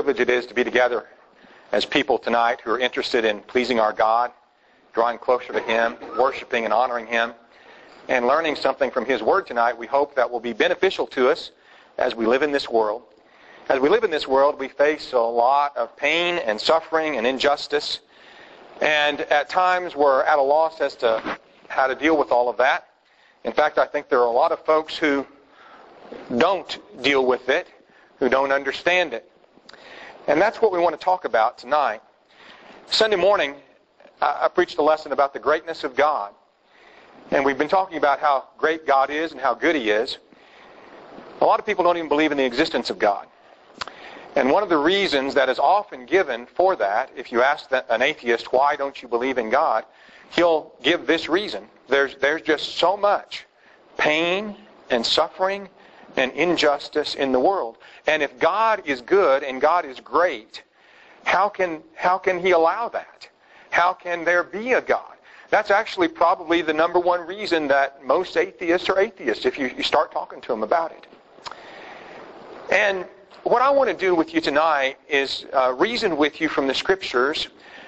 privilege it is to be together as people tonight who are interested in pleasing our God, drawing closer to Him, worshiping and honoring Him, and learning something from His Word tonight. We hope that will be beneficial to us as we live in this world. As we live in this world, we face a lot of pain and suffering and injustice, and at times we're at a loss as to how to deal with all of that. In fact, I think there are a lot of folks who don't deal with it, who don't understand it. And that's what we want to talk about tonight. Sunday morning, I preached a lesson about the greatness of God. And we've been talking about how great God is and how good He is. A lot of people don't even believe in the existence of God. And one of the reasons that is often given for that, if you ask an atheist, why don't you believe in God, he'll give this reason. There's just so much pain and suffering and injustice in the world. And if God is good and God is great, how can He allow that? How can there be a God? That's actually probably the number one reason that most atheists are atheists, if you start talking to them about it. And what I want to do with you tonight is reason with you from the Scriptures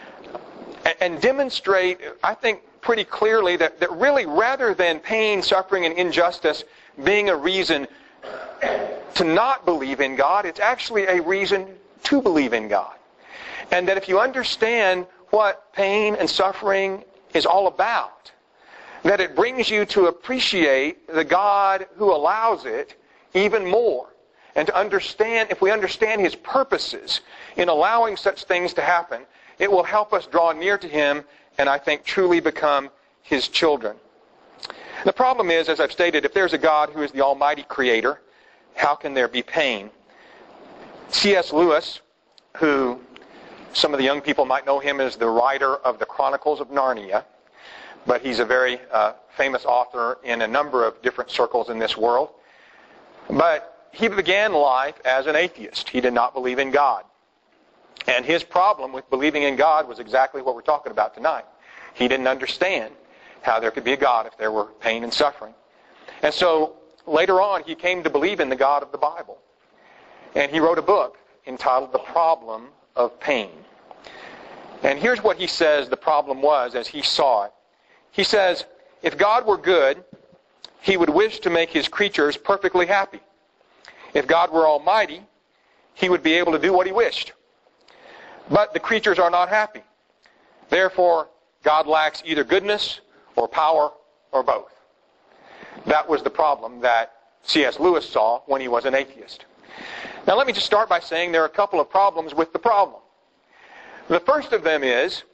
and demonstrate, I think, pretty clearly that really, rather than pain, suffering, and injustice being a reason to not believe in God, it's actually a reason to believe in God. And that if you understand what pain and suffering is all about, that it brings you to appreciate the God who allows it even more. And to understand, if we understand His purposes in allowing such things to happen, it will help us draw near to Him and, I think, truly become His children. The problem is, as I've stated, if there's a God who is the Almighty Creator, how can there be pain? C.S. Lewis, who some of the young people might know him as the writer of the Chronicles of Narnia, but he's a very famous author in a number of different circles in this world. But he began life as an atheist. He did not believe in God. And his problem with believing in God was exactly what we're talking about tonight. He didn't understand how there could be a God if there were pain and suffering. And so later on he came to believe in the God of the Bible. And he wrote a book entitled The Problem of Pain. And here's what he says the problem was as he saw it. He says, if God were good, He would wish to make His creatures perfectly happy. If God were almighty, He would be able to do what He wished. But the creatures are not happy. Therefore, God lacks either goodness or power or both. That was the problem that C.S. Lewis saw when he was an atheist. Now let me just start by saying there are a couple of problems with the problem. The first of them is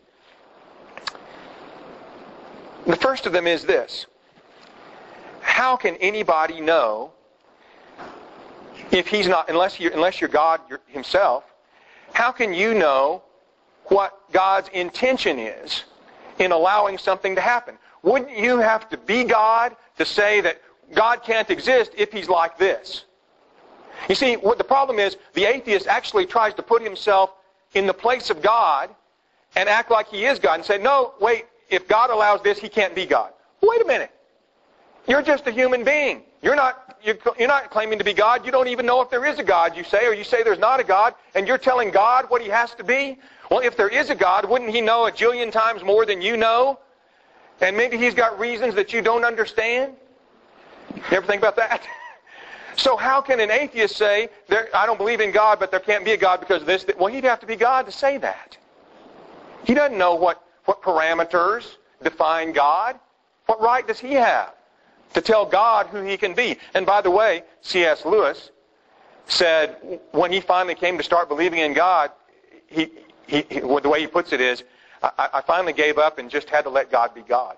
this. How can anybody know if He's not, unless you're God Himself, how can you know what God's intention is in allowing something to happen? Wouldn't you have to be God to say that God can't exist if He's like this? You see, what the problem is, the atheist actually tries to put himself in the place of God and act like he is God and say, no, wait, if God allows this, He can't be God. Wait a minute. You're just a human being. You're not claiming to be God. You don't even know if there is a God, you say, or you say there's not a God, and you're telling God what He has to be? Well, if there is a God, wouldn't He know a jillion times more than you know? And maybe He's got reasons that you don't understand? You ever think about that? So how can an atheist say, I don't believe in God, but there can't be a God because of this? Well, he'd have to be God to say that. He doesn't know what parameters define God. What right does he have to tell God who He can be? And by the way, C.S. Lewis said when he finally came to start believing in God, the way he puts it is, I finally gave up and just had to let God be God.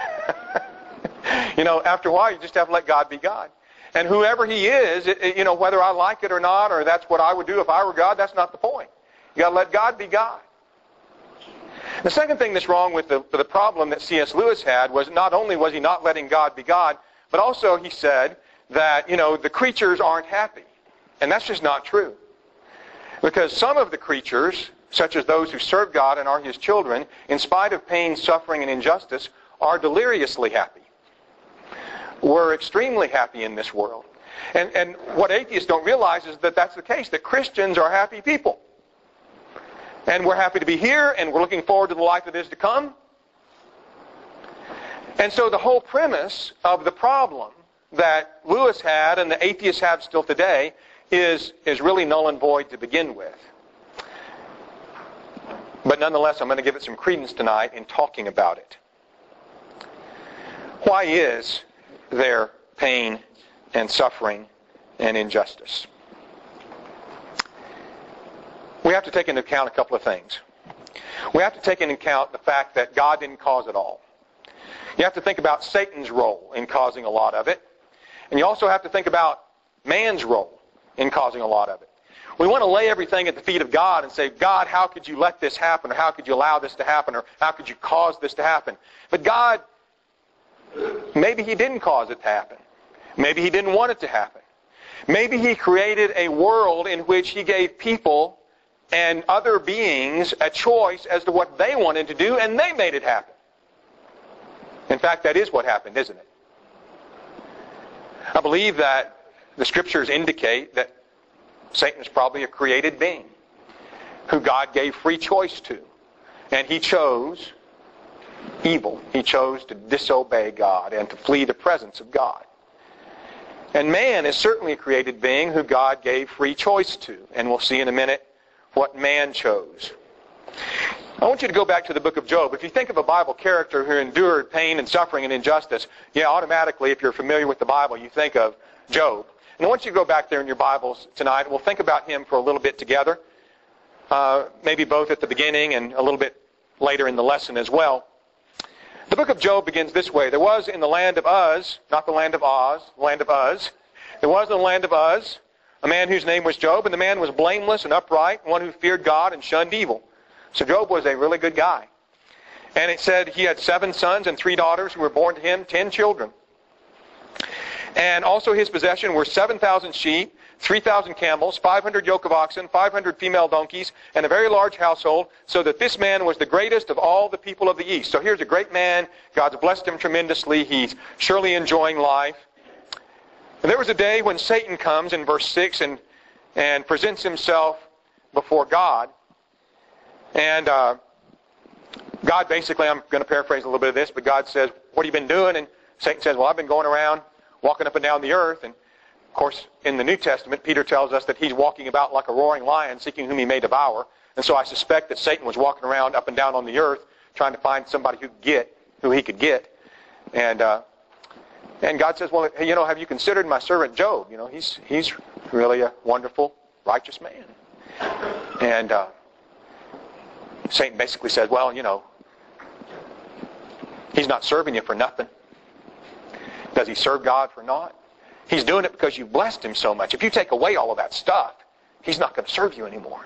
After a while, you just have to let God be God. And whoever He is, whether I like it or not, or that's what I would do if I were God, that's not the point. You got to let God be God. The second thing that's wrong with the problem that C.S. Lewis had was not only was he not letting God be God, but also he said that, the creatures aren't happy. And that's just not true. Because some of the creatures, such as those who serve God and are His children, in spite of pain, suffering, and injustice, are deliriously happy. We're extremely happy in this world. And what atheists don't realize is that that's the case, that Christians are happy people. And we're happy to be here, and we're looking forward to the life that is to come. And so the whole premise of the problem that Lewis had and the atheists have still today is really null and void to begin with. But nonetheless, I'm going to give it some credence tonight in talking about it. Why is there pain and suffering and injustice? We have to take into account a couple of things. We have to take into account the fact that God didn't cause it all. You have to think about Satan's role in causing a lot of it. And you also have to think about man's role in causing a lot of it. We want to lay everything at the feet of God and say, God, how could you let this happen? Or how could you allow this to happen? Or how could you cause this to happen? But God, maybe He didn't cause it to happen. Maybe He didn't want it to happen. Maybe He created a world in which He gave people and other beings a choice as to what they wanted to do, and they made it happen. In fact, that is what happened, isn't it? I believe that the Scriptures indicate that Satan is probably a created being who God gave free choice to. And he chose evil. He chose to disobey God and to flee the presence of God. And man is certainly a created being who God gave free choice to. And we'll see in a minute what man chose. I want you to go back to the book of Job. If you think of a Bible character who endured pain and suffering and injustice, automatically, if you're familiar with the Bible, you think of Job. And I want you to go back there in your Bibles tonight. We'll think about him for a little bit together. Maybe both at the beginning and a little bit later in the lesson as well. The book of Job begins this way. There was in the land of Uz, not the land of Oz, the land of Uz. There was in the land of Uz a man whose name was Job, and the man was blameless and upright, one who feared God and shunned evil. So Job was a really good guy. And it said he had 7 sons and 3 daughters who were born to him, 10 children. And also his possession were 7,000 sheep, 3,000 camels, 500 yoke of oxen, 500 female donkeys, and a very large household, so that this man was the greatest of all the people of the East. So here's a great man. God's blessed him tremendously. He's surely enjoying life. And there was a day when Satan comes in verse 6 and presents himself before God. And God basically, I'm going to paraphrase a little bit of this, but God says, what have you been doing? And Satan says, well, I've been going around walking up and down the earth. And of course, in the New Testament, Peter tells us that he's walking about like a roaring lion, seeking whom he may devour. And so I suspect that Satan was walking around up and down on the earth, trying to find somebody who he could get. And God says, well, hey, have you considered my servant Job? He's really a wonderful, righteous man. And Satan basically says, well, he's not serving you for nothing. Does he serve God for naught? He's doing it because you've blessed him so much. If you take away all of that stuff, he's not going to serve you anymore.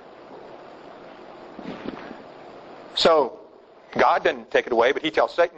So God doesn't take it away, but he tells Satan,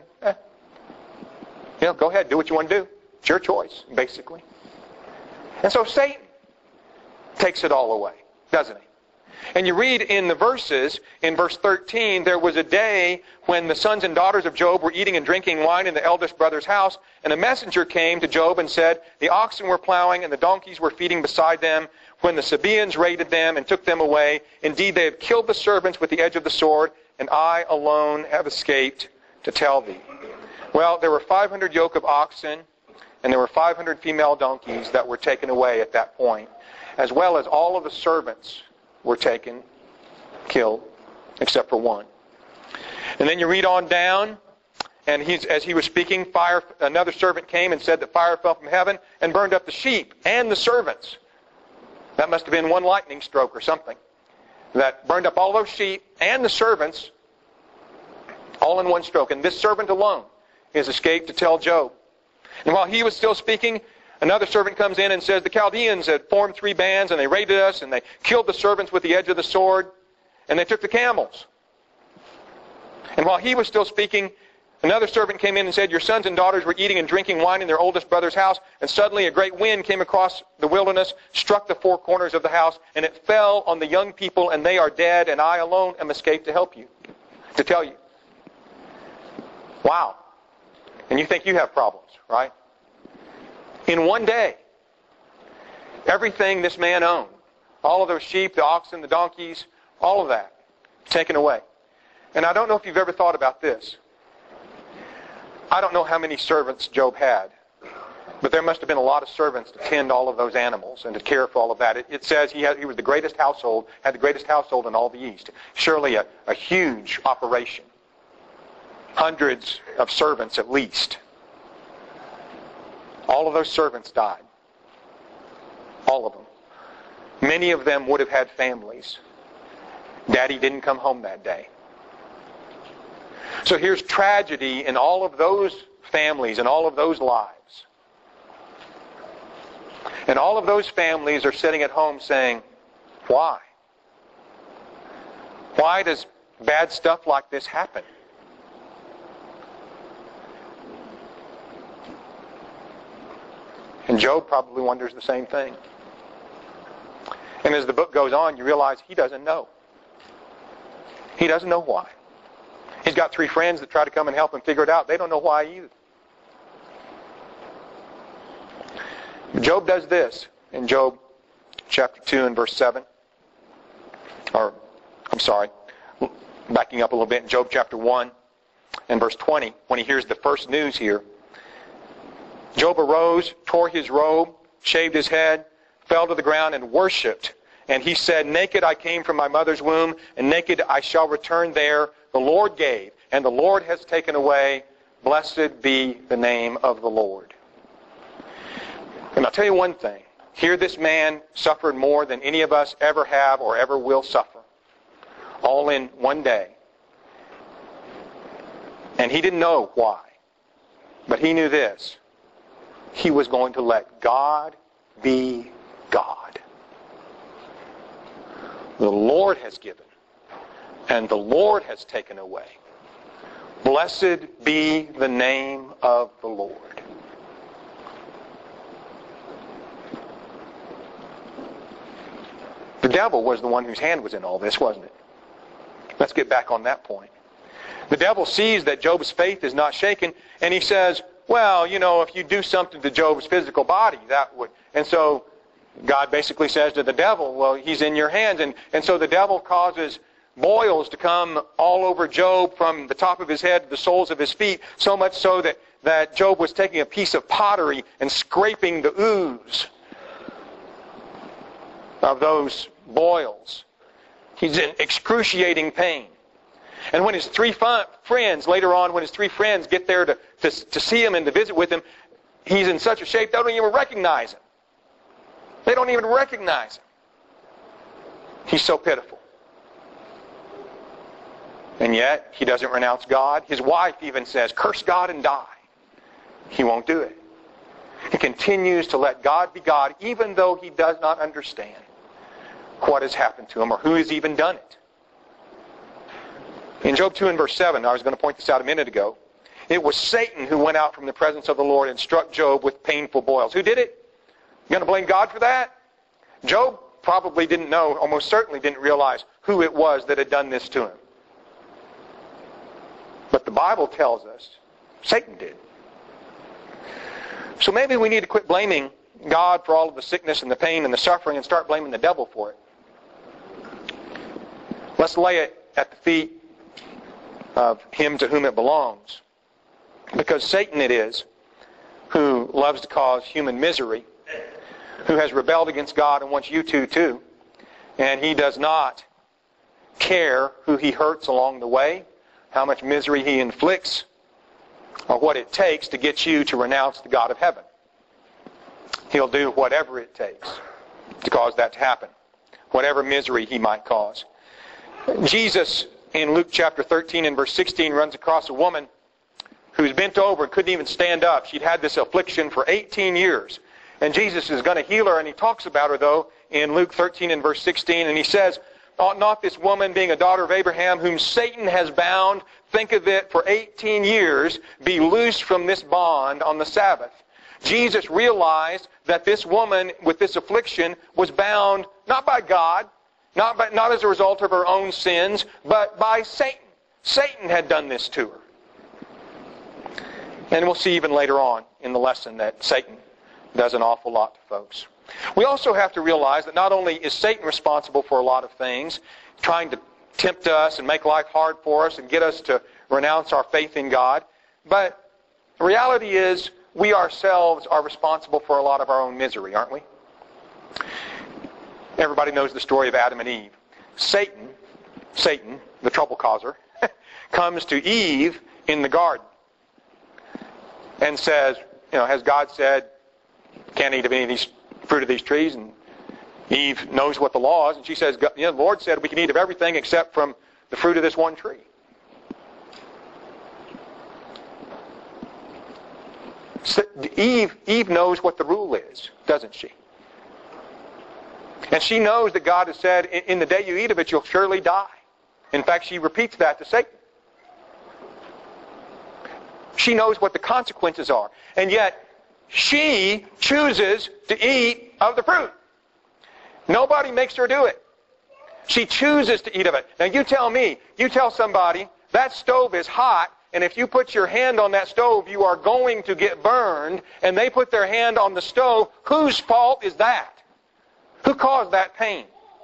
go ahead, do what you want to do. It's your choice, basically. And so Satan takes it all away, doesn't he? And you read in the verses, in verse 13, there was a day when the sons and daughters of Job were eating and drinking wine in the eldest brother's house, and a messenger came to Job and said, the oxen were plowing and the donkeys were feeding beside them, when the Sabaeans raided them and took them away. Indeed, they have killed the servants with the edge of the sword, and I alone have escaped to tell thee. Well, there were 500 yoke of oxen, and there were 500 female donkeys that were taken away at that point, as well as all of the servants were taken, killed, except for one. And then you read on down, and as he was speaking, another servant came and said that fire fell from heaven and burned up the sheep and the servants. That must have been one lightning stroke or something. That burned up all those sheep and the servants all in one stroke. And this servant alone is escaped to tell Job. And while he was still speaking, another servant comes in and says, the Chaldeans had formed 3 bands, and they raided us, and they killed the servants with the edge of the sword, and they took the camels. And while he was still speaking, another servant came in and said, your sons and daughters were eating and drinking wine in their oldest brother's house, and suddenly a great wind came across the wilderness, struck the 4 corners of the house, and it fell on the young people, and they are dead, and I alone am escaped to help you, to tell you. Wow. And you think you have problems, right? In one day, everything this man owned, all of those sheep, the oxen, the donkeys, all of that, taken away. And I don't know if you've ever thought about this. I don't know how many servants Job had, but there must have been a lot of servants to tend all of those animals and to care for all of that. It says he was the greatest household, had the greatest household in all the East. Surely a huge operation. Hundreds of servants at least. All of those servants died. All of them. Many of them would have had families. Daddy didn't come home that day. So here's tragedy in all of those families and all of those lives. And all of those families are sitting at home saying, why? Why does bad stuff like this happen? And Job probably wonders the same thing. And as the book goes on, you realize he doesn't know. He doesn't know why. He's got 3 friends that try to come and help him figure it out. They don't know why either. Job does this in Job chapter 2 and verse 7. Backing up a little bit, in Job chapter 1 and verse 20, when he hears the first news here. Job arose, tore his robe, shaved his head, fell to the ground and worshipped. And he said, naked I came from my mother's womb, and naked I shall return there. The Lord gave, and the Lord has taken away. Blessed be the name of the Lord. And I'll tell you one thing. Here this man suffered more than any of us ever have or ever will suffer. All in one day. And he didn't know why. But he knew this. He was going to let God be God. The Lord has given, and the Lord has taken away. Blessed be the name of the Lord. The devil was the one whose hand was in all this, wasn't it? Let's get back on that point. The devil sees that Job's faith is not shaken, and he says, well, if you do something to Job's physical body, that would... And so God basically says to the devil, well, he's in your hands. And so the devil causes boils to come all over Job from the top of his head to the soles of his feet, so much so that Job was taking a piece of pottery and scraping the ooze of those boils. He's in excruciating pain. And when his 3 friends, later on, when his 3 friends get there to see him and to visit with him, he's in such a shape they don't even recognize him. They don't even recognize him. He's so pitiful. And yet, he doesn't renounce God. His wife even says, curse God and die. He won't do it. He continues to let God be God, even though he does not understand what has happened to him or who has even done it. In Job 2 and verse 7, I was going to point this out a minute ago, it was Satan who went out from the presence of the Lord and struck Job with painful boils. Who did it? You going to blame God for that? Job probably didn't know, almost certainly didn't realize who it was that had done this to him. But the Bible tells us Satan did. So maybe we need to quit blaming God for all of the sickness and the pain and the suffering and start blaming the devil for it. Let's lay it at the feet of him to whom it belongs. Because Satan it is who loves to cause human misery, who has rebelled against God and wants you to too. And he does not care who he hurts along the way, how much misery he inflicts, or what it takes to get you to renounce the God of heaven. He'll do whatever it takes to cause that to happen, whatever misery he might cause. Jesus, in Luke chapter 13 and verse 16, runs across a woman who's bent over and couldn't even stand up. She'd had this affliction for 18 years. And Jesus is going to heal her, and he talks about her, though, in Luke 13 and verse 16, and he says, ought not this woman, being a daughter of Abraham, whom Satan has bound, think of it, for 18 years, be loosed from this bond on the Sabbath? Jesus realized that this woman with this affliction was bound not by God, not as a result of her own sins, but by Satan. Satan had done this to her. And we'll see even later on in the lesson that Satan does an awful lot to folks. We also have to realize that not only is Satan responsible for a lot of things, trying to tempt us and make life hard for us and get us to renounce our faith in God. But the reality is we ourselves are responsible for a lot of our own misery, aren't we? Everybody knows the story of Adam and Eve. Satan, the trouble causer, comes to Eve in the garden and says, has God said, can't eat of any of these fruit of these trees? And Eve knows what the law is, and she says, the Lord said we can eat of everything except from the fruit of this one tree. So Eve knows what the rule is, doesn't she? And she knows that God has said, in the day you eat of it, you'll surely die. In fact, she repeats that to Satan. She knows what the consequences are. And yet, she chooses to eat of the fruit. Nobody makes her do it. She chooses to eat of it. Now you tell somebody, that stove is hot, and if you put your hand on that stove, you are going to get burned, and they put their hand on the stove. Whose fault is that? Who caused that pain?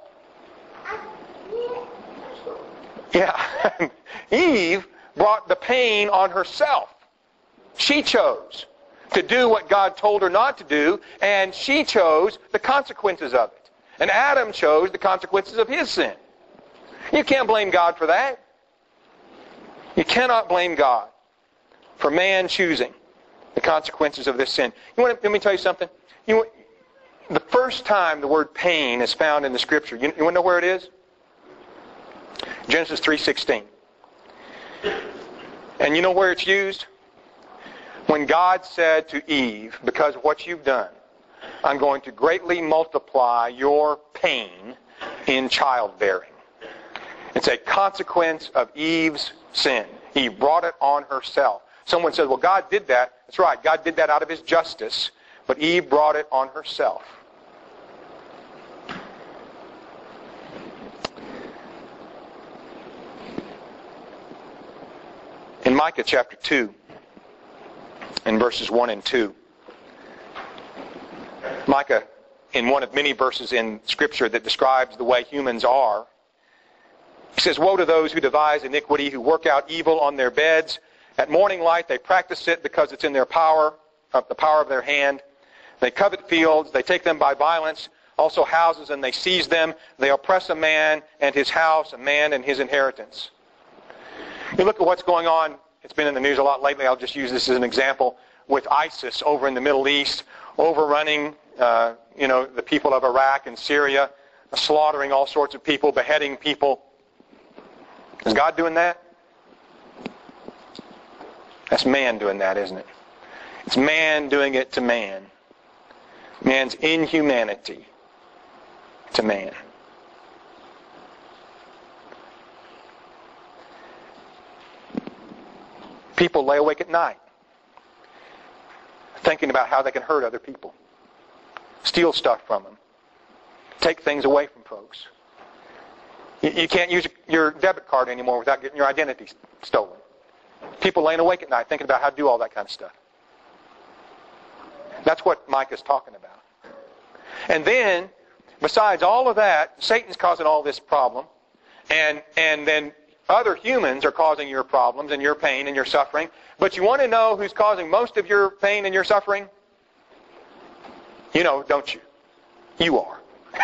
Yeah. Eve brought the pain on herself. She chose to do what God told her not to do, and she chose the consequences of it. And Adam chose the consequences of his sin. You can't blame God for that. You cannot blame God for man choosing the consequences of this sin. Let me tell you something. The first time the word pain is found in the Scripture, you want to know where it is? Genesis 3:16. And you know where it's used? When God said to Eve, because of what you've done, I'm going to greatly multiply your pain in childbearing. It's a consequence of Eve's sin. Eve brought it on herself. Someone says, well, God did that. That's right. God did that out of His justice. But Eve brought it on herself. In Micah chapter 2, in verses 1 and 2, Micah, in one of many verses in Scripture that describes the way humans are, he says, woe to those who devise iniquity, who work out evil on their beds. At morning light they practice it because it's in their power, the power of their hand. They covet fields, they take them by violence, also houses, and they seize them. They oppress a man and his house, a man and his inheritance. You look at what's going on. It's been in the news a lot lately. I'll just use this as an example with ISIS over in the Middle East, overrunning, the people of Iraq and Syria, slaughtering all sorts of people, beheading people. Is God doing that? That's man doing that, isn't it? It's man doing it to man. Man's inhumanity to man. People lay awake at night thinking about how they can hurt other people, steal stuff from them, take things away from folks. You can't use your debit card anymore without getting your identity stolen. People laying awake at night thinking about how to do all that kind of stuff. That's what Micah's talking about. And then, besides all of that, Satan's causing all this problem, and then other humans are causing your problems and your pain and your suffering. But you want to know who's causing most of your pain and your suffering? You know, don't you? You are.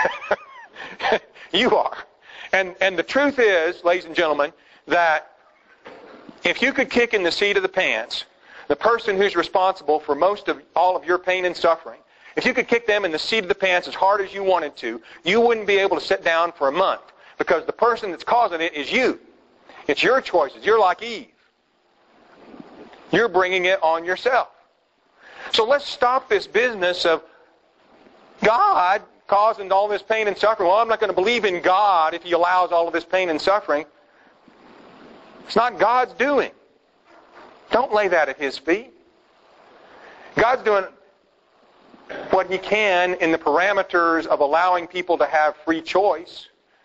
You are. And the truth is, ladies and gentlemen, that if you could kick in the seat of the pants the person who's responsible for most of all of your pain and suffering, if you could kick them in the seat of the pants as hard as you wanted to, you wouldn't be able to sit down for a month, because the person that's causing it is you. It's your choices. You're like Eve. You're bringing it on yourself. So let's stop this business of God causing all this pain and suffering. Well, I'm not going to believe in God if He allows all of this pain and suffering. It's not God's doing. Don't lay that at His feet. God's doing what He can in the parameters of allowing people to have free choice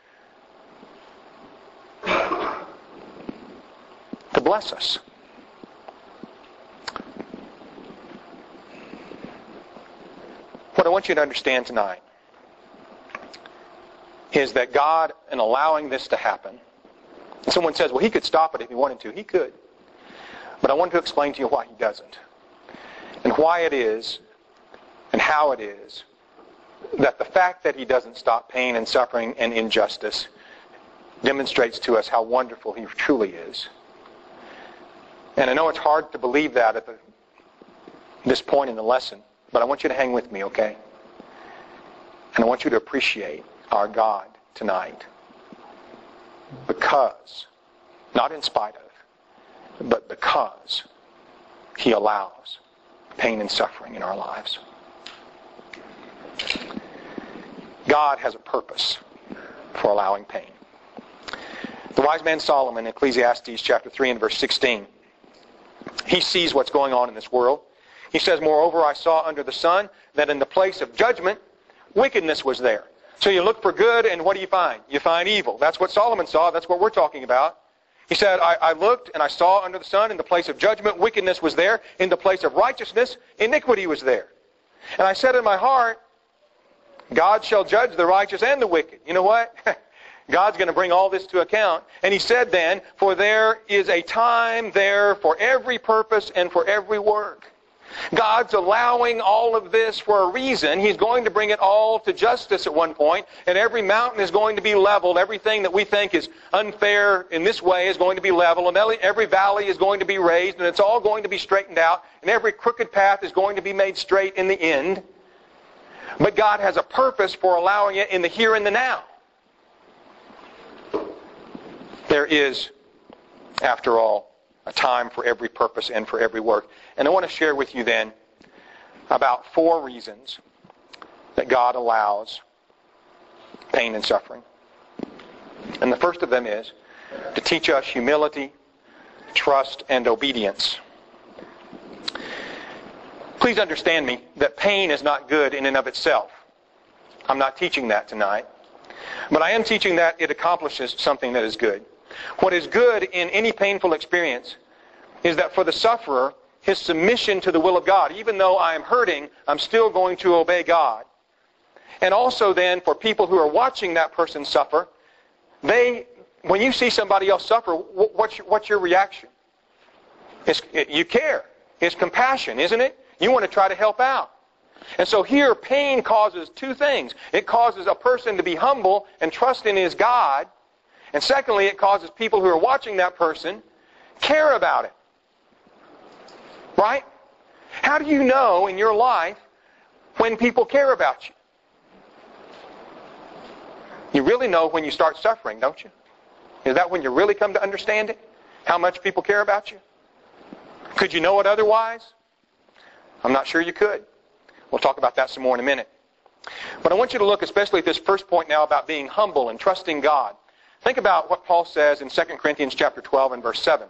to bless us. What I want you to understand tonight is that God, in allowing this to happen, Someone says, well, he could stop it if he wanted to. He could. But I want to explain to you why he doesn't. And why it is, and how it is, that the fact that he doesn't stop pain and suffering and injustice demonstrates to us how wonderful he truly is. And I know it's hard to believe that at this point in the lesson, but I want you to hang with me, okay? And I want you to appreciate our God tonight. Because, not in spite of, but because he allows pain and suffering in our lives. God has a purpose for allowing pain. The wise man Solomon, Ecclesiastes chapter 3 and verse 16, he sees what's going on in this world. He says, moreover, I saw under the sun that in the place of judgment, wickedness was there. So you look for good, and what do you find? You find evil. That's what Solomon saw. That's what we're talking about. He said, I looked, and I saw under the sun, in the place of judgment, wickedness was there. In the place of righteousness, iniquity was there. And I said in my heart, God shall judge the righteous and the wicked. You know what? God's going to bring all this to account. And he said then, for there is a time there for every purpose and for every work. God's allowing all of this for a reason. He's going to bring it all to justice at one point, and every mountain is going to be leveled. Everything that we think is unfair in this way is going to be leveled, and every valley is going to be raised, and it's all going to be straightened out, and every crooked path is going to be made straight in the end. But God has a purpose for allowing it in the here and the now. There is, after all, a time for every purpose and for every work. And I want to share with you then about 4 reasons that God allows pain and suffering. And the first of them is to teach us humility, trust, and obedience. Please understand me that pain is not good in and of itself. I'm not teaching that tonight. But I am teaching that it accomplishes something that is good. What is good in any painful experience is that for the sufferer, his submission to the will of God. Even though I am hurting, I'm still going to obey God. And also then, for people who are watching that person suffer, when you see somebody else suffer, what's your reaction? You care. It's compassion, isn't it? You want to try to help out. And so here, pain causes 2 things. It causes a person to be humble and trust in his God. And secondly, it causes people who are watching that person care about it. Right? How do you know in your life when people care about you? You really know when you start suffering, don't you? Is that when you really come to understand it? How much people care about you? Could you know it otherwise? I'm not sure you could. We'll talk about that some more in a minute. But I want you to look especially at this first point now about being humble and trusting God. Think about what Paul says in 2 Corinthians chapter 12 and verse 7.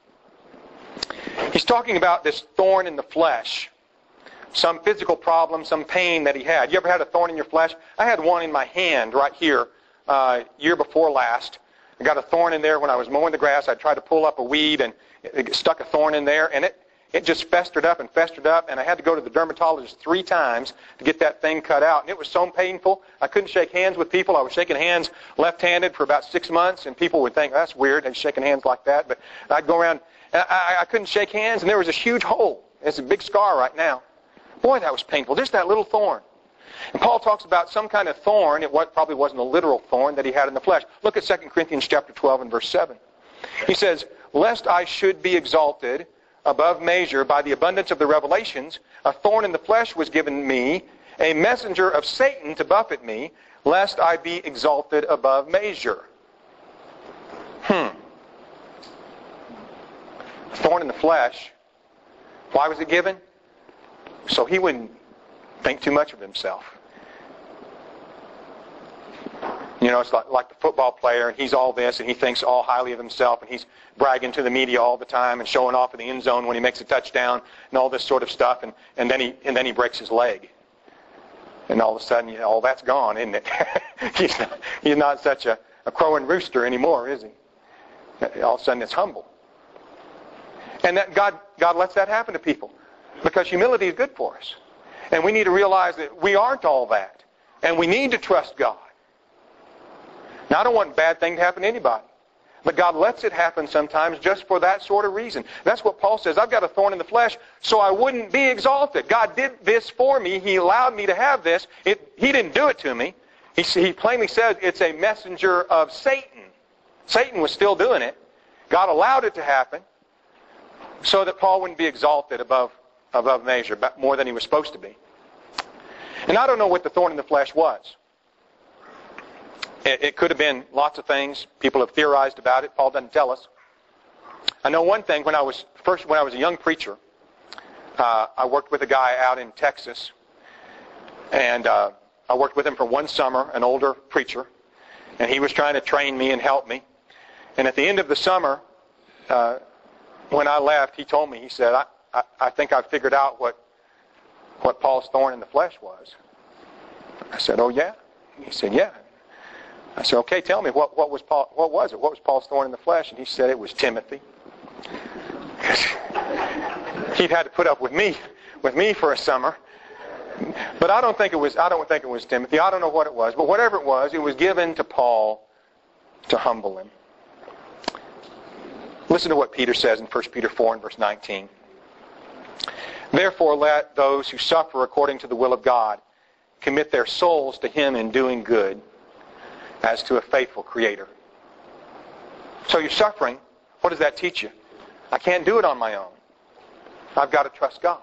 He's talking about this thorn in the flesh, some physical problem, some pain that he had. You ever had a thorn in your flesh? I had one in my hand right here year before last. I got a thorn in there when I was mowing the grass. I tried to pull up a weed and it stuck a thorn in there, and it just festered up, and I had to go to the dermatologist 3 times to get that thing cut out. And it was so painful, I couldn't shake hands with people. I was shaking hands left-handed for about 6 months, and people would think, that's weird, they're shaking hands like that. But I'd go around, and I couldn't shake hands, and there was this huge hole. It's a big scar right now. Boy, that was painful, just that little thorn. And Paul talks about some kind of thorn. It probably wasn't a literal thorn that he had in the flesh. Look at 2 Corinthians chapter 12 and verse 7. He says, lest I should be exalted above measure by the abundance of the revelations, a thorn in the flesh was given me, a messenger of Satan to buffet me, lest I be exalted above measure. A thorn in the flesh. Why was it given? So he wouldn't think too much of himself. You know, it's like the football player, and he's all this, and he thinks all highly of himself, and he's bragging to the media all the time and showing off in the end zone when he makes a touchdown and all this sort of stuff, and then he breaks his leg. And all of a sudden, all that's gone, isn't it? he's not such a crowing rooster anymore, is he? All of a sudden, it's humble. And that God lets that happen to people because humility is good for us. And we need to realize that we aren't all that. And we need to trust God. Now, I don't want a bad thing to happen to anybody. But God lets it happen sometimes just for that sort of reason. That's what Paul says. I've got a thorn in the flesh so I wouldn't be exalted. God did this for me. He allowed me to have this. He didn't do it to me. He plainly says it's a messenger of Satan. Satan was still doing it. God allowed it to happen so that Paul wouldn't be exalted above measure, more than he was supposed to be. And I don't know what the thorn in the flesh was. It could have been lots of things. People have theorized about it. Paul doesn't tell us. I know one thing. When I was a young preacher, I worked with a guy out in Texas, and I worked with him for one summer, an older preacher, and he was trying to train me and help me. And at the end of the summer, when I left, he told me, he said, I think I've figured out what Paul's thorn in the flesh was. I said, oh yeah? He said, yeah. I said, okay, tell me, what was it? What was Paul's thorn in the flesh? And he said it was Timothy. He'd had to put up with me for a summer. But I don't think it was Timothy. I don't know what it was. But whatever it was given to Paul to humble him. Listen to what Peter says in 1 Peter 4 and verse 19. Therefore let those who suffer according to the will of God commit their souls to Him in doing good, as to a faithful Creator. So you're suffering. What does that teach you? I can't do it on my own. I've got to trust God.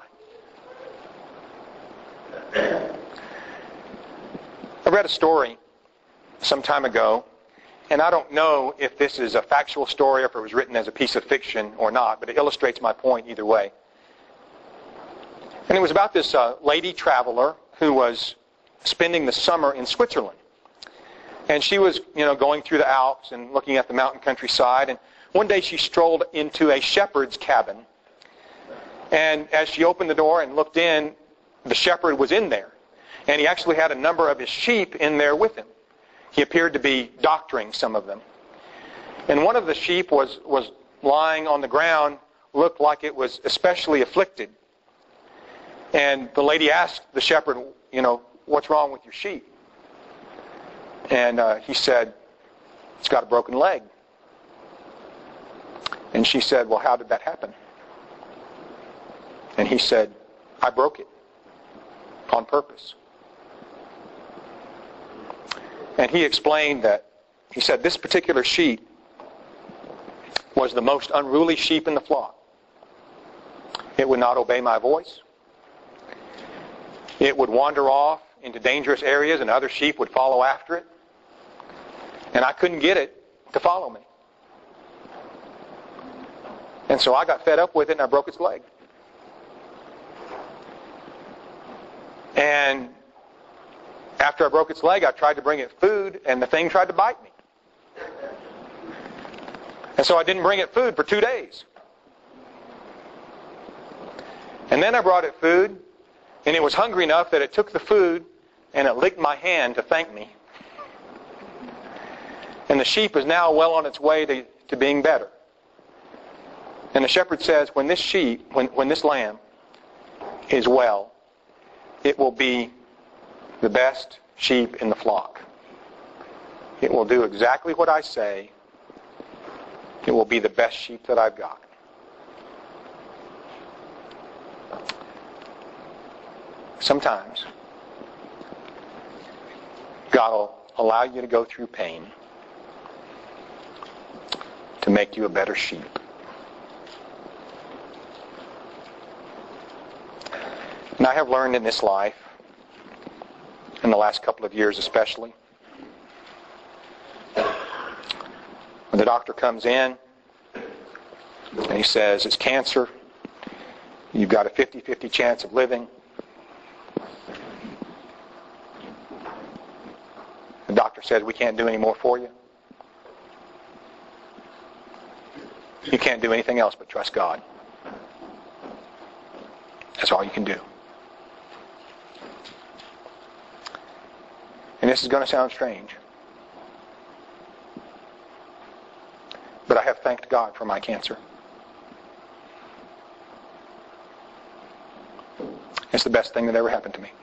I read a story some time ago, and I don't know if this is a factual story or if it was written as a piece of fiction or not, but it illustrates my point either way. And it was about this lady traveler who was spending the summer in Switzerland. And she was, going through the Alps and looking at the mountain countryside. And one day she strolled into a shepherd's cabin. And as she opened the door and looked in, the shepherd was in there. And he actually had a number of his sheep in there with him. He appeared to be doctoring some of them. And one of the sheep was lying on the ground, looked like it was especially afflicted. And the lady asked the shepherd, what's wrong with your sheep? And he said, it's got a broken leg. And she said, well, how did that happen? And he said, I broke it on purpose. And he explained that, he said, this particular sheep was the most unruly sheep in the flock. It would not obey my voice. It would wander off into dangerous areas and other sheep would follow after it. And I couldn't get it to follow me. And so I got fed up with it and I broke its leg. And after I broke its leg, I tried to bring it food and the thing tried to bite me. And so I didn't bring it food for 2 days. And then I brought it food, and it was hungry enough that it took the food and it licked my hand to thank me. And the sheep is now well on its way to being better. And the shepherd says, when this sheep, when this lamb is well, it will be the best sheep in the flock. It will do exactly what I say. It will be the best sheep that I've got. Sometimes God will allow you to go through pain to make you a better sheep. And I have learned in this life, in the last couple of years especially, when the doctor comes in and he says, it's cancer, you've got a 50-50 chance of living. The doctor says, we can't do any more for you. You can't do anything else but trust God. That's all you can do. And this is going to sound strange. But I have thanked God for my cancer. It's the best thing that ever happened to me.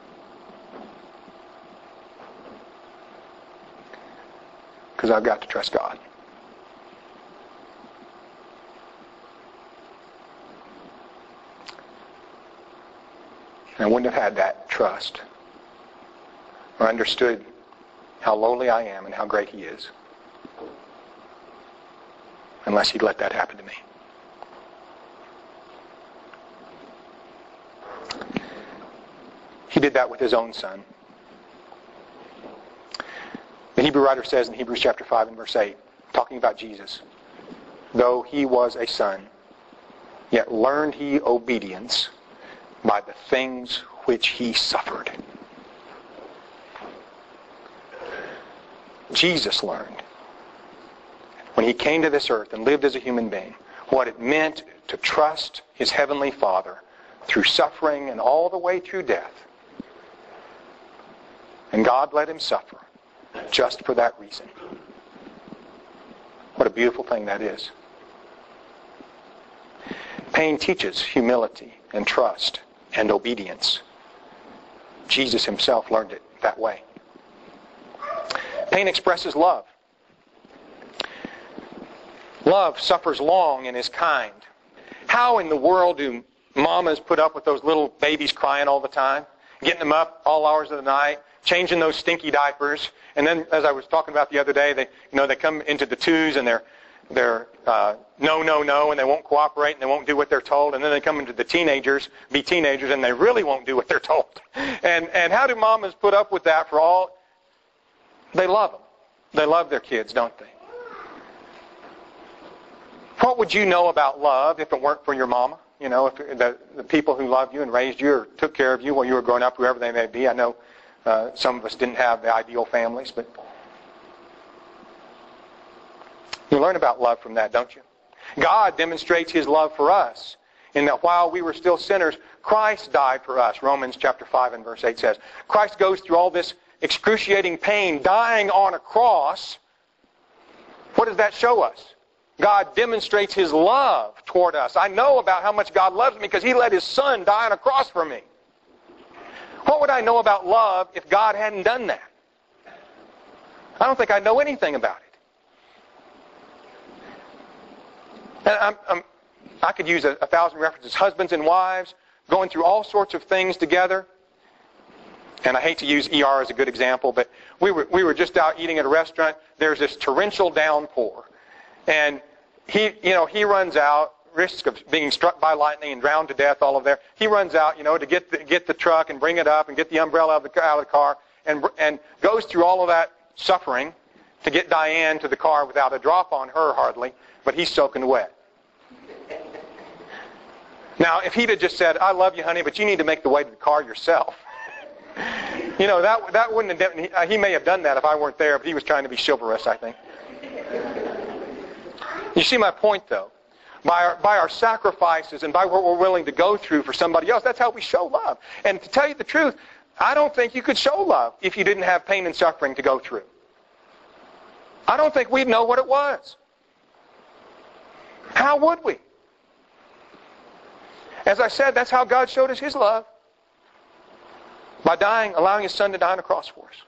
Because I've got to trust God. And I wouldn't have had that trust or understood how lowly I am and how great He is unless He'd let that happen to me. He did that with His own Son. The Hebrew writer says in Hebrews chapter 5 and verse 8, talking about Jesus, though He was a Son, yet learned He obedience by the things which He suffered. Jesus learned, when He came to this earth and lived as a human being, what it meant to trust His Heavenly Father through suffering and all the way through death. And God let Him suffer just for that reason. What a beautiful thing that is. Pain teaches humility and trust and obedience. Jesus Himself learned it that way. Pain expresses love. Love suffers long and is kind. How in the world do mamas put up with those little babies crying all the time? Getting them up all hours of the night, changing those stinky diapers, and then, as I was talking about the other day, they come into the twos and they're no, and they won't cooperate and they won't do what they're told, and then they come into the teenagers, and they really won't do what they're told. And how do mamas put up with that for all? They love them. They love their kids, don't they? What would you know about love if it weren't for your mama? You know, if the people who loved you and raised you or took care of you while you were growing up, whoever they may be. I know some of us didn't have the ideal families, but you learn about love from that, don't you? God demonstrates His love for us in that while we were still sinners, Christ died for us. Romans chapter 5 and verse 8 says, Christ goes through all this excruciating pain, dying on a cross. What does that show us? God demonstrates His love toward us. I know about how much God loves me because He let His Son die on a cross for me. What would I know about love if God hadn't done that? I don't think I'd know anything about it. And I could use 1,000 references. Husbands and wives going through all sorts of things together. And I hate to use ER as a good example, but we were just out eating at a restaurant. There's this torrential downpour. And he runs out, risk of being struck by lightning and drowned to death, all of there. He runs out, to get the truck and bring it up and get the umbrella out of the car and goes through all of that suffering to get Diane to the car without a drop on her hardly, but he's soaking wet. Now, if he'd have just said, I love you, honey, but you need to make the way to the car yourself. That wouldn't have done, he may have done that if I weren't there, but he was trying to be chivalrous, I think. You see my point, though. By our sacrifices and by what we're willing to go through for somebody else, that's how we show love. And to tell you the truth, I don't think you could show love if you didn't have pain and suffering to go through. I don't think we'd know what it was. How would we? As I said, that's how God showed us His love. By dying, allowing His Son to die on a cross for us.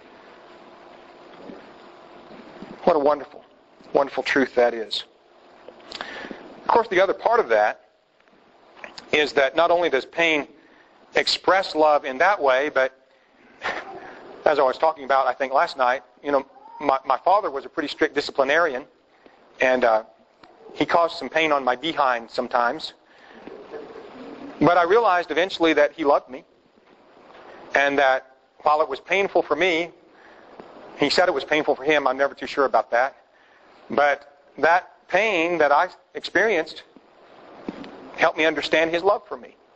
What a wonderful, wonderful truth that is. Of course, the other part of that is that not only does pain express love in that way, but as I was talking about, I think last night, my father was a pretty strict disciplinarian, and he caused some pain on my behind sometimes. But I realized eventually that he loved me, and that while it was painful for me, he said it was painful for him. I'm never too sure about that. But that pain that I experienced helped me understand his love for me.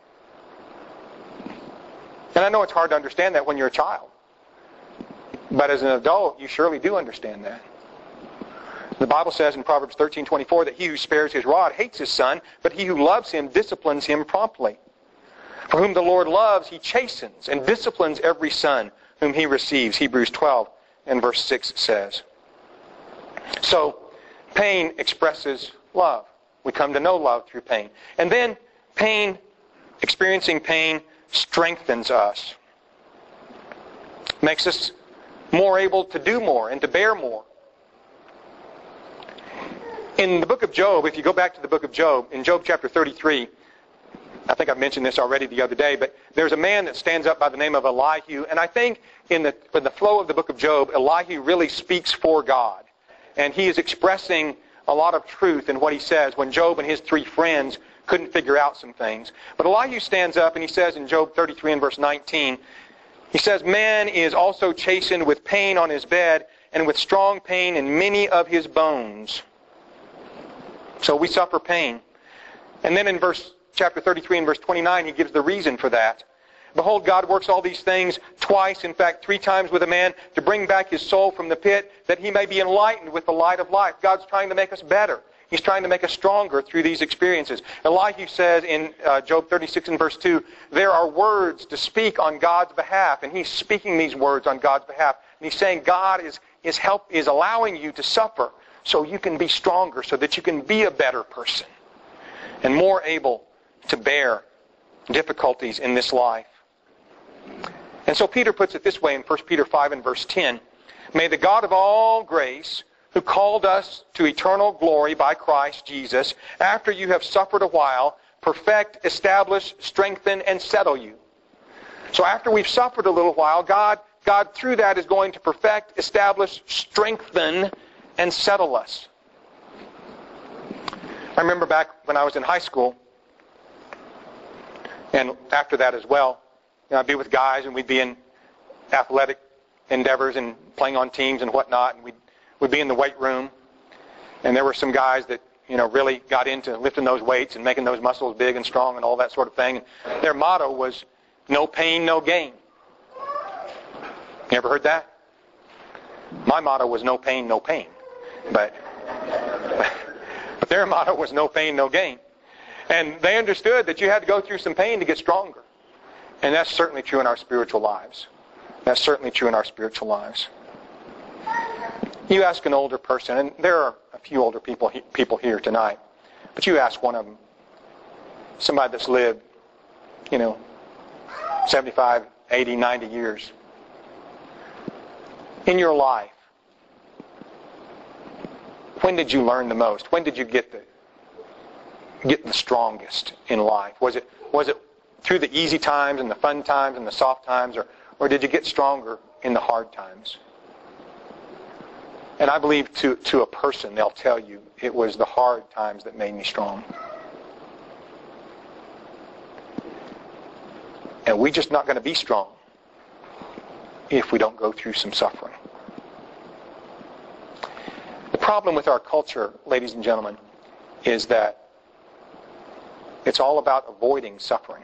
And I know it's hard to understand that when you're a child. But as an adult, you surely do understand that. The Bible says in Proverbs 13:24 that he who spares his rod hates his son, but he who loves him disciplines him promptly. For whom the Lord loves, He chastens and disciplines every son whom He receives. Hebrews 12 and verse 6 says. So, pain expresses love. We come to know love through pain. And then, experiencing pain strengthens us. Makes us more able to do more and to bear more. In the book of Job, if you go back to the book of Job, in Job chapter 33, I think I've mentioned this already the other day, but there's a man that stands up by the name of Elihu, and I think in the flow of the book of Job, Elihu really speaks for God. And he is expressing a lot of truth in what he says when Job and his three friends couldn't figure out some things. But Elihu stands up and he says in Job 33 and verse 19, he says, "Man is also chastened with pain on his bed, and with strong pain in many of his bones." So we suffer pain. And then in chapter 33 and verse 29, he gives the reason for that. "Behold, God works all these things twice, in fact 3 times with a man, to bring back his soul from the pit, that he may be enlightened with the light of life." God's trying to make us better. He's trying to make us stronger through these experiences. Elihu says in Job 36 and verse 2, there are words to speak on God's behalf, and he's speaking these words on God's behalf. And he's saying God is allowing you to suffer so you can be stronger, so that you can be a better person and more able to bear difficulties in this life. And so Peter puts it this way in 1 Peter 5 and verse 10, "May the God of all grace, who called us to eternal glory by Christ Jesus, after you have suffered a while, perfect, establish, strengthen, and settle you." So after we've suffered a little while, God through that is going to perfect, establish, strengthen, and settle us. I remember back when I was in high school, and after that as well, I'd be with guys and we'd be in athletic endeavors and playing on teams and whatnot, and we'd be in the weight room, and there were some guys that really got into lifting those weights and making those muscles big and strong and all that sort of thing. And their motto was no pain, no gain. You ever heard that? My motto was no pain, no pain. But their motto was no pain, no gain. And they understood that you had to go through some pain to get stronger. And that's certainly true in our spiritual lives. That's certainly true in our spiritual lives. You ask an older person, and there are a few older people here tonight, but you ask one of them, somebody that's lived, 75, 80, 90 years. In your life, when did you learn the most? When did you get the strongest in life? Was it through the easy times and the fun times and the soft times, or did you get stronger in the hard times? And I believe to a person, they'll tell you, it was the hard times that made me strong. And we're just not going to be strong if we don't go through some suffering. The problem with our culture, ladies and gentlemen, is that it's all about avoiding suffering.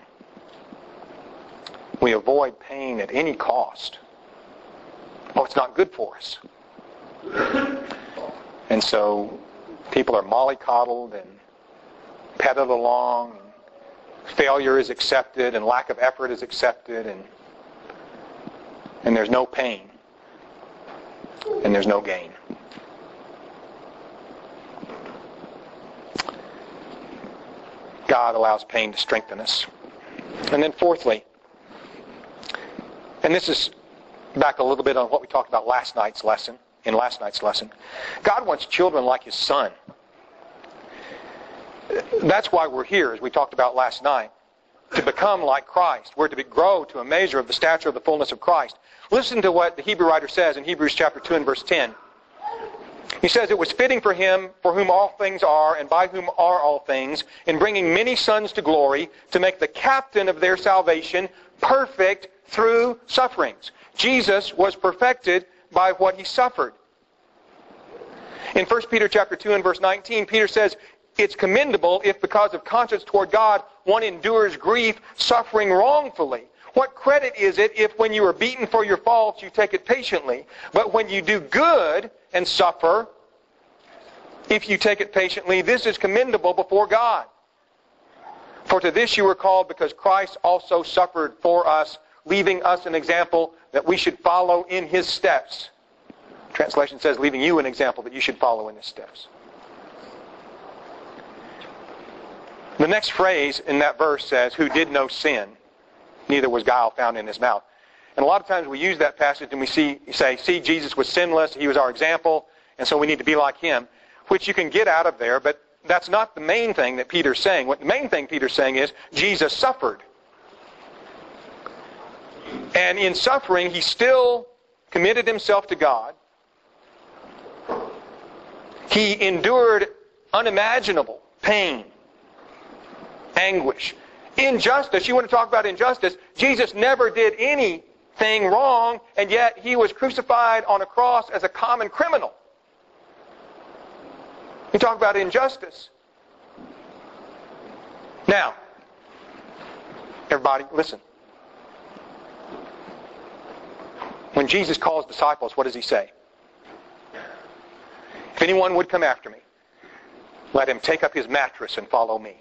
We avoid pain at any cost. Oh, it's not good for us. And so people are mollycoddled and petted along. And failure is accepted and lack of effort is accepted, and there's no pain and there's no gain. God allows pain to strengthen us. And then fourthly, and this is back a little bit on what we talked about in last night's lesson, God wants children like His Son. That's why we're here, as we talked about last night, to become like Christ. We're to grow to a measure of the stature of the fullness of Christ. Listen to what the Hebrew writer says in Hebrews chapter 2 and verse 10. He says, "It was fitting for Him, for whom all things are, and by whom are all things, in bringing many sons to glory, to make the captain of their salvation perfect through sufferings." Jesus was perfected by what He suffered. In 1 Peter chapter 2 and verse 19, Peter says, "It's commendable if because of conscience toward God one endures grief, suffering wrongfully. What credit is it if when you are beaten for your faults you take it patiently? But when you do good and suffer, if you take it patiently, this is commendable before God. For to this you were called, because Christ also suffered for us, leaving us an example that we should follow in His steps." Translation says, leaving you an example that you should follow in His steps. The next phrase in that verse says, "who did no sin, neither was guile found in His mouth." And a lot of times we use that passage and we say, Jesus was sinless, He was our example, and so we need to be like Him, which you can get out of there, but that's not the main thing that Peter's saying. What the main thing Peter's saying is Jesus suffered. And in suffering, he still committed himself to God. He endured unimaginable pain, anguish, injustice. You want to talk about injustice? Jesus never did anything wrong, and yet he was crucified on a cross as a common criminal. You talk about injustice. Now, everybody, listen. When Jesus calls disciples, what does he say? If anyone would come after me, let him take up his mattress and follow me.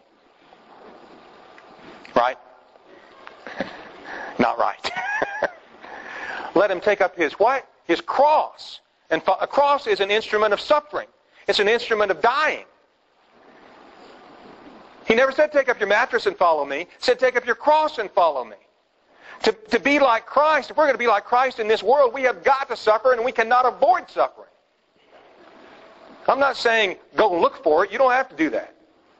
Right? Not right. Let him take up his what? His cross. And a cross is an instrument of suffering. It's an instrument of dying. He never said take up your mattress and follow me. He said take up your cross and follow me. To be like Christ, if we're going to be like Christ in this world, we have got to suffer, and we cannot avoid suffering. I'm not saying go look for it. You don't have to do that.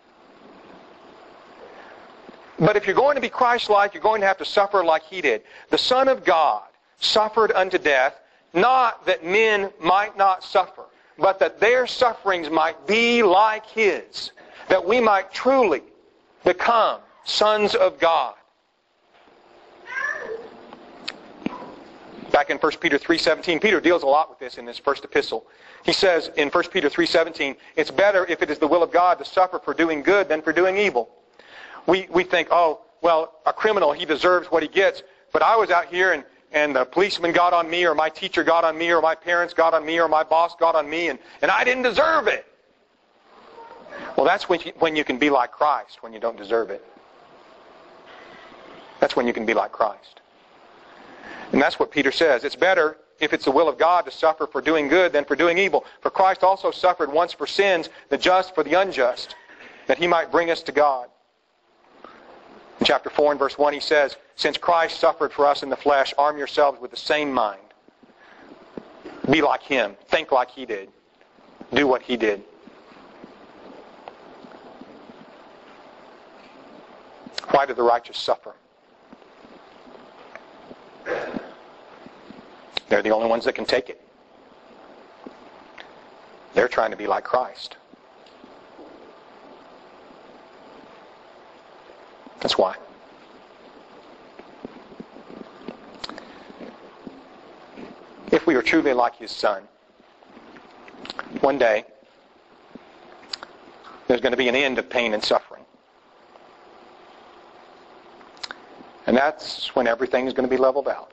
But if you're going to be Christ-like, you're going to have to suffer like he did. The Son of God suffered unto death, not that men might not suffer, but that their sufferings might be like his, that we might truly become sons of God. Back in 1 Peter 3:17, Peter deals a lot with this in his first epistle. He says in 1 Peter 3:17, it's better if it is the will of God to suffer for doing good than for doing evil. We think, oh, well, a criminal, he deserves what he gets, but I was out here and the policeman got on me, or my teacher got on me, or my parents got on me, or my boss got on me, and I didn't deserve it. Well, that's when you can be like Christ, when you don't deserve it. That's when you can be like Christ. And that's what Peter says. It's better, if it's the will of God, to suffer for doing good than for doing evil. For Christ also suffered once for sins, the just for the unjust, that he might bring us to God. In chapter 4 and verse 1 he says, since Christ suffered for us in the flesh, arm yourselves with the same mind. Be like him. Think like he did. Do what he did. Why do the righteous suffer? They're the only ones that can take it. They're trying to be like Christ. That's why. If we are truly like his Son, one day there's going to be an end of pain and suffering. And that's when everything is going to be leveled out.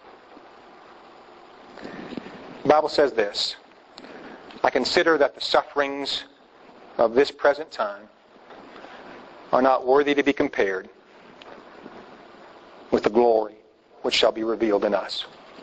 The Bible says this, I consider that the sufferings of this present time are not worthy to be compared with the glory which shall be revealed in us.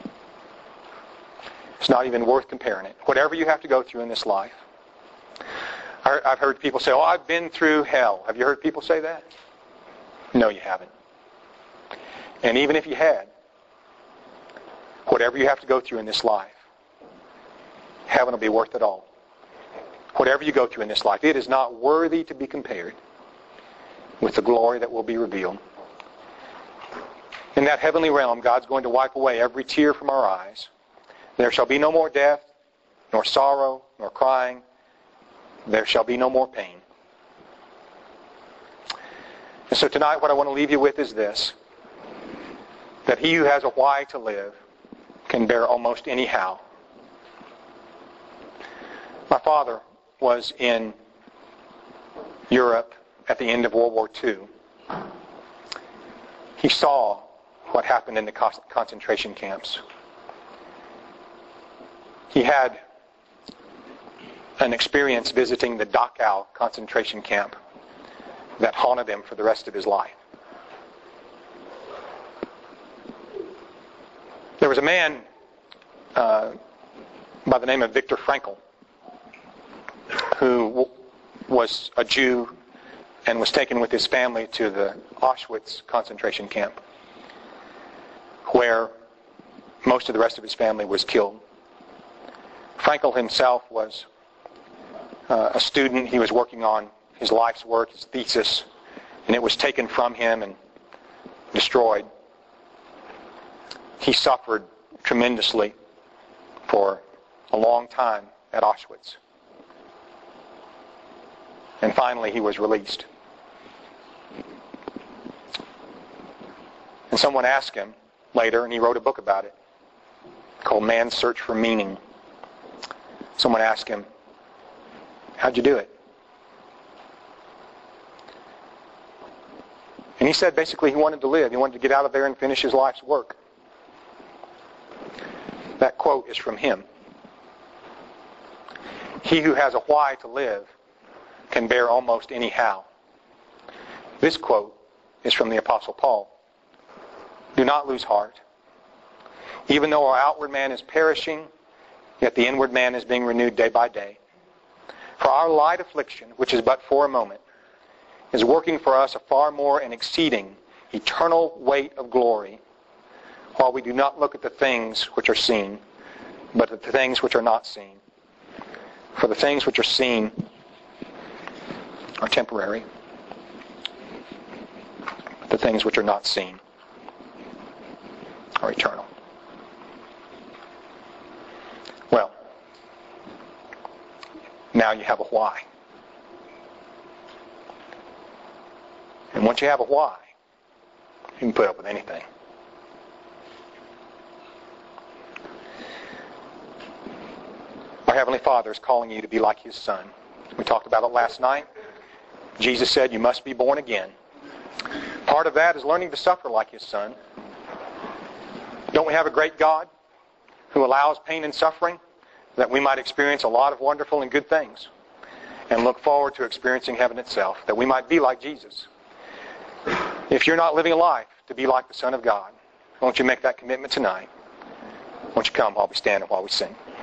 It's not even worth comparing it. Whatever you have to go through in this life. I've heard people say, oh, I've been through hell. Have you heard people say that? No, you haven't. And even if you had, whatever you have to go through in this life, heaven will be worth it all. Whatever you go through in this life, it is not worthy to be compared with the glory that will be revealed. In that heavenly realm, God's going to wipe away every tear from our eyes. There shall be no more death, nor sorrow, nor crying. There shall be no more pain. And so tonight what I want to leave you with is this, that he who has a why to live can bear almost any how. My father was in Europe at the end of World War II. He saw what happened in the concentration camps. He had an experience visiting the Dachau concentration camp that haunted him for the rest of his life. There was a man by the name of Viktor Frankl who was a Jew and was taken with his family to the Auschwitz concentration camp, where most of the rest of his family was killed. Frankl himself was a student. He was working on his life's work, his thesis, and it was taken from him and destroyed. He suffered tremendously for a long time at Auschwitz. And finally he was released. And someone asked him later, and he wrote a book about it, called Man's Search for Meaning. Someone asked him, how'd you do it? And he said basically he wanted to live. He wanted to get out of there and finish his life's work. That quote is from him. He who has a why to live can bear almost any how. This quote is from the Apostle Paul. Do not lose heart. Even though our outward man is perishing, yet the inward man is being renewed day by day. For our light affliction, which is but for a moment, is working for us a far more and exceeding eternal weight of glory, while we do not look at the things which are seen, but at the things which are not seen. For the things which are seen are temporary, but the things which are not seen are eternal. Well, now you have a why. And once you have a why, you can put up with anything. Our Heavenly Father is calling you to be like His Son. We talked about it last night. Jesus said you must be born again. Part of that is learning to suffer like His Son. Don't we have a great God who allows pain and suffering that we might experience a lot of wonderful and good things and look forward to experiencing heaven itself, that we might be like Jesus? If you're not living a life to be like the Son of God, won't you make that commitment tonight? Won't you come while we stand and while we sing?